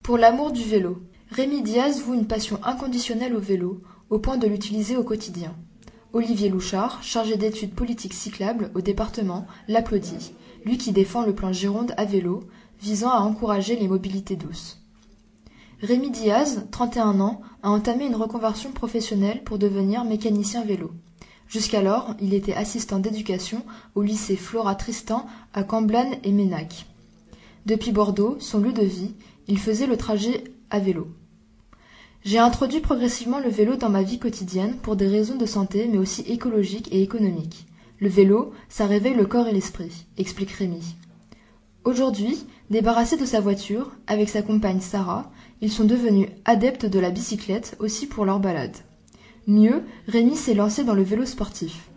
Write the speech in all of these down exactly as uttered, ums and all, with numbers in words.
Pour l'amour du vélo, Rémi Diaz voue une passion inconditionnelle au vélo, au point de l'utiliser au quotidien. Olivier Louchard, chargé d'études politiques cyclables au département, l'applaudit, lui qui défend le plan Gironde à vélo, visant à encourager les mobilités douces. Rémi Diaz, trente et un ans, a entamé une reconversion professionnelle pour devenir mécanicien vélo. Jusqu'alors, il était assistant d'éducation au lycée Flora Tristan à Camblanne et Ménac. Depuis Bordeaux, son lieu de vie, il faisait le trajet à vélo. J'ai introduit progressivement le vélo dans ma vie quotidienne pour des raisons de santé mais aussi écologiques et économiques. Le vélo, ça réveille le corps et l'esprit, explique Rémi. Aujourd'hui, débarrassé de sa voiture, avec sa compagne Sarah, ils sont devenus adeptes de la bicyclette aussi pour leur balade. Mieux, Rémi s'est lancé dans le vélo sportif.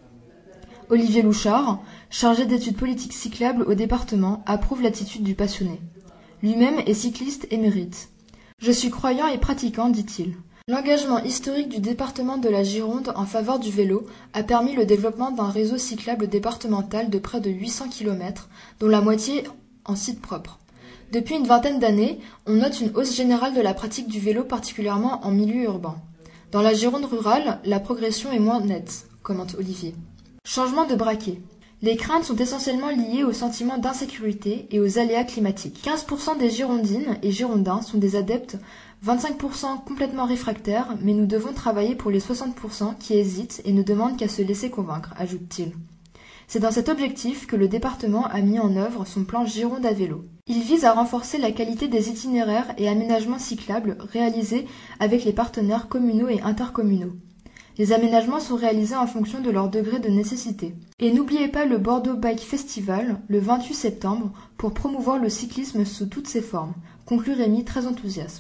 Olivier Louchard, chargé d'études politiques cyclables au département, approuve l'attitude du passionné. Lui-même est cycliste émérite. Je suis croyant et pratiquant, dit-il. L'engagement historique du département de la Gironde en faveur du vélo a permis le développement d'un réseau cyclable départemental de près de huit cents kilomètres, dont la moitié en site propre. Depuis une vingtaine d'années, on note une hausse générale de la pratique du vélo, particulièrement en milieu urbain. Dans la Gironde rurale, la progression est moins nette, commente Olivier. Changement de braquet. Les craintes sont essentiellement liées au sentiment d'insécurité et aux aléas climatiques. quinze pour cent des Girondines et Girondins sont des adeptes, vingt-cinq pour cent complètement réfractaires, mais nous devons travailler pour les soixante pour cent qui hésitent et ne demandent qu'à se laisser convaincre, ajoute-t-il. C'est dans cet objectif que le département a mis en œuvre son plan Gironde à vélo. Il vise à renforcer la qualité des itinéraires et aménagements cyclables réalisés avec les partenaires communaux et intercommunaux. Les aménagements sont réalisés en fonction de leur degré de nécessité. Et n'oubliez pas le Bordeaux Bike Festival, le vingt-huit septembre, pour promouvoir le cyclisme sous toutes ses formes, conclut Rémi très enthousiaste.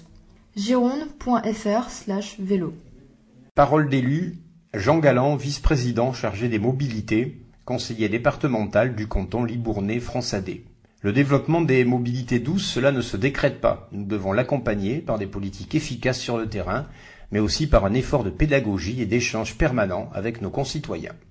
gironde.fr slash vélo. Parole d'élu, Jean Galland, vice-président chargé des mobilités, conseiller départemental du canton Libournais-Fransadais. Le développement des mobilités douces, cela ne se décrète pas. Nous devons l'accompagner par des politiques efficaces sur le terrain, mais aussi par un effort de pédagogie et d'échange permanent avec nos concitoyens.